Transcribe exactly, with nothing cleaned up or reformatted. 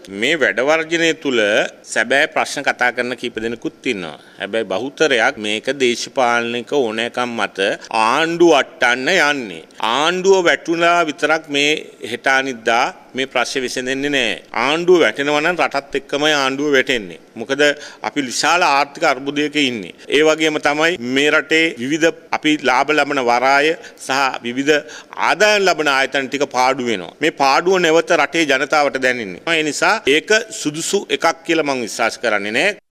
මේ වැඩ වර්ජනය තුල සැබෑ ප්‍රශ්න කතා කරන කීප දෙනෙකුත් ඉන්නවා. හැබැයි බහුතරයක් මේක දේශපාලනික ඕනෑකම් මත ආණ්ඩුව අට්ටන්න යන්නේ. ආණ්ඩුව වැටුණා විතරක් මේ හෙට අනිද්දා මේ ප්‍රශ්නේ විසඳෙන්නේ නැහැ. ආණ්ඩුව වැටෙනවා නම් රටත් එක්කමයි ආණ්ඩුව වැටෙන්නේ. මොකද අපි විශාල ආර්ථික අර්බුදයක ඉන්නේ. ඒ වගේම තමයි මේ රටේ විවිධ අපි ලාභ ලබන වරාය සහ විවිධ ආදායම් ලබන ආයතන ටික පාඩු වෙනවා. මේ පාඩුව නැවත රටේ ජනතාවට දැනෙන්නේ. ඒ නිසා ඒක සුදුසු එකක් කියලා මම විශ්වාස කරන්නේ නැහැ.